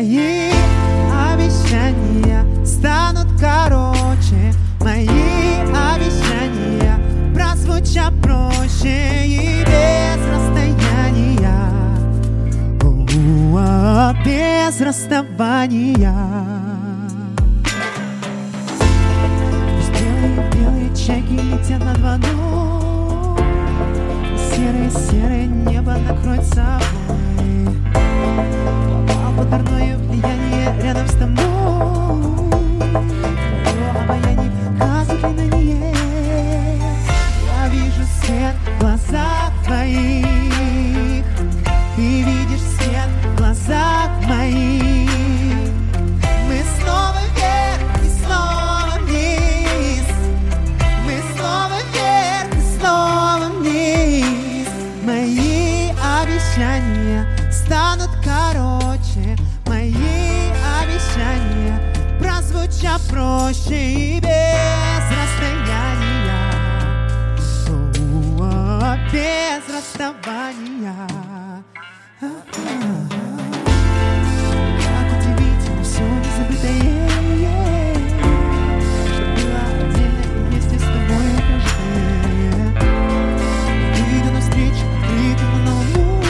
Мои обещания станут короче, мои обещания прозвучат проще и без расстояния, без расставания. Белые чайки летят над водой, серое небо накроет собой. Попал под дурное влияние рядом с тобой, твое обаяние как заклинание. Я вижу свет в глазах твоих, ты видишь свет в глазах моих. Мы снова вверх и снова вниз, мы снова вверх и снова вниз. Мои обещания станут короче, мои обещания прозвучат проще и без расстояния, без расставания. Как удивительно все незабытое, что было отдельно и вместе с тобой каждое. Иду навстречу, иду на луну.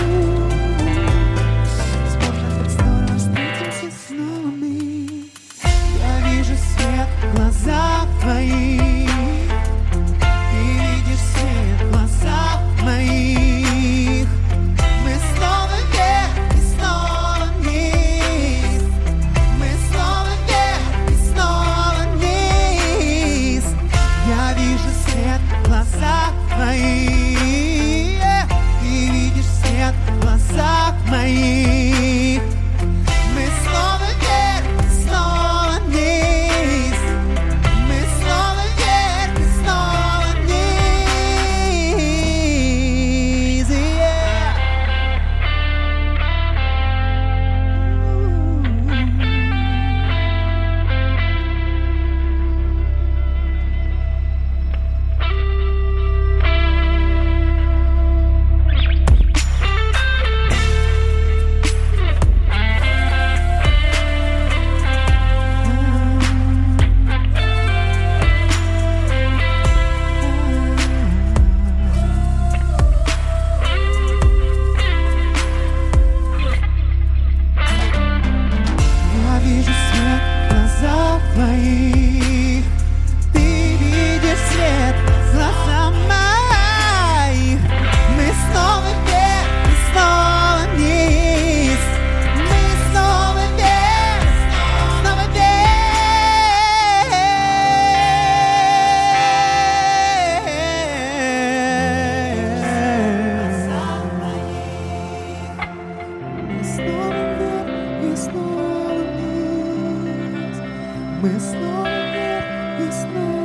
Сможем так здорово встретимся снова мы. Я вижу свет в глазах твоих, ты видишь свет в глазах моих. Мы снова вверх и снова вниз, мы снова вверх и снова вниз. Я вижу свет в глазах твоих, ты видишь свет в глазах моих. Мы снова вверх и снова вниз, мы снова вверх и снова вниз. Я вижу свет в глазах твоих, ты видишь свет в глазах моих. Мы снова вверх и снова вниз, мы снова вверх, снова вверх. Мы снова вверх и снова вниз, мы снова вверх и снова